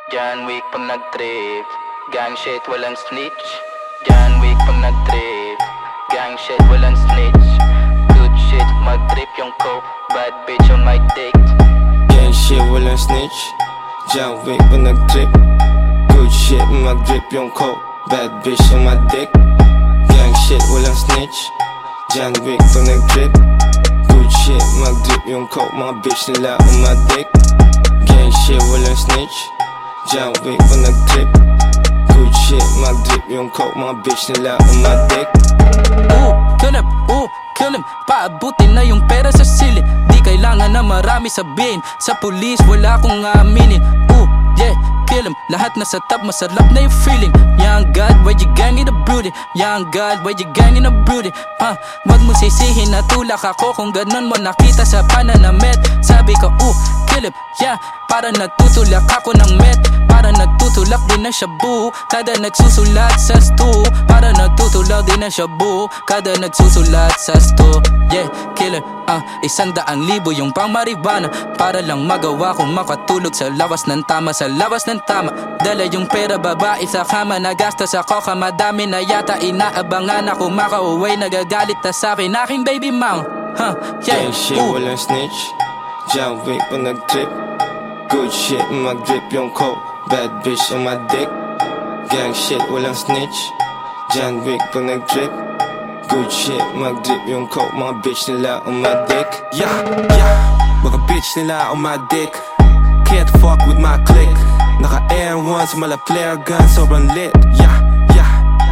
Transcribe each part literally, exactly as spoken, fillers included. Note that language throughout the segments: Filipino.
John Wick pag nag-trip, gang shit walang snitch. John Wick pag nag-trip, gang shit walang snitch. Good shit mag-trip yung coke, bad bitch on my dick. Gang shit walang snitch. John Wick pag nag-trip, good shit mag-drip yung coke, bad bitch on my dick. Gang shit walang snitch. John Wick pag nag-trip, good shit mag-drip yung coke, mga bitch nila on my dick. Gang shit walang snitch. John Wick pag nag-trip, good shit mag-drip yung coke, mga bitch nila on my dick. Ooh, kill him, ooh, kill him. Paabutin na yung pera sa sili. Di kailangan na marami sabihin. Sa pulis wala akong aaminin. Ooh, yeah, kill him. Lahat na sa top, masarap na yung feeling. Young God, why you gang in the broody? Young God, why you gang in the broody? Uh, wag mo sisihin na tulak ako kung ganon mo nakita sa pananamit. Sabi ko, ooh, kill him, yeah. Para nagtutulak ako ng met, para nagtutulak din ng shabu. Kada nagsusulat sa stu, para nagtutulak din ng shabu. Kada nagsusulat sa stu, yeah, killer, ah, uh, isang daang libo yung pang marijuana. Para lang magawa kong makatulog sa lawas ng tama, sa lawas ng tama. Dala yung pera babae sa kama, nagastos ako kamadami na yata inaabangan ako makauwi. Nagagalit na sa'kin aking baby mom, huh, yeah. Gang shit walang snitch. John Wick pag nag-trip, good shit mag-drip yung coke, bad bitch on my dick. Gang shit walang snitch. John Wick pag nag-trip, good shit mag-drip yung coke, mga bitch nila on my dick. Yeah, yeah, mga bitch nila on my dick. Can't fuck with my clique. Naka Air Ones, mala flare gun, sobrang lit. Yeah, yeah.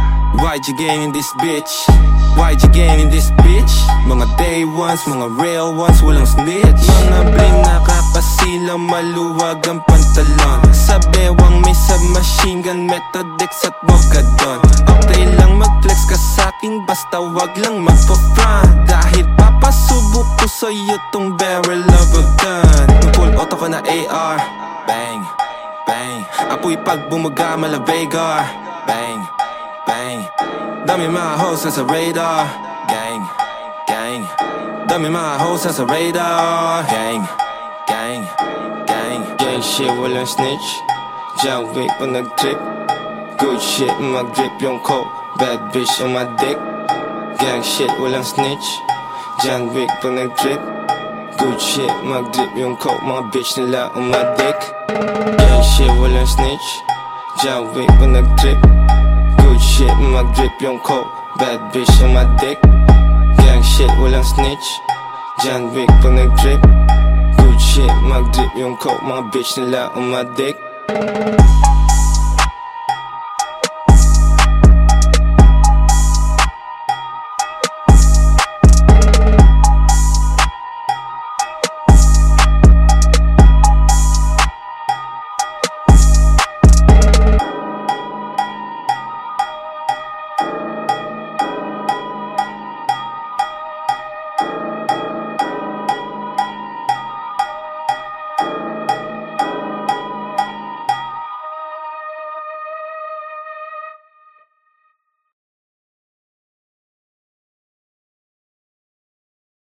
Y G gang in this bitch, Y G gang in this bitch. Mga day ones, mga real ones, walang snitch. Mga bling nakakasilang, maluwag ang pantalon. Sa bewang may submachine gun, methodix at mogadon. Okay lang mag-flex ka sa'kin, basta wag lang magpa-front. Dahil papasubok ko sa'yo tong barrel of a gun. Nung full auto ko na A R, bang, bang. Apoy pag bumuga, mala Vegar, bang, bang. Dami mga hoes sa radar, gang, gang. Dami mga hoes sa radar, gang, gang, gang. Gang shit walang snitch. John Wick pag nag-trip, good shit mag-drip yung coke, bad bitch on my dick. Gang shit walang snitch. John Wick pag nag-trip, good shit mag-drip yung coke, mga bitch nila on my dick. Gang shit walang snitch. John Wick pag nag-trip, good shit mag-drip yung coke, bad bitch on my dick. Gang shit walang snitch. John Wick pag nag-trip, good shit mag-drip yung coke, mga bitch nila on my dick.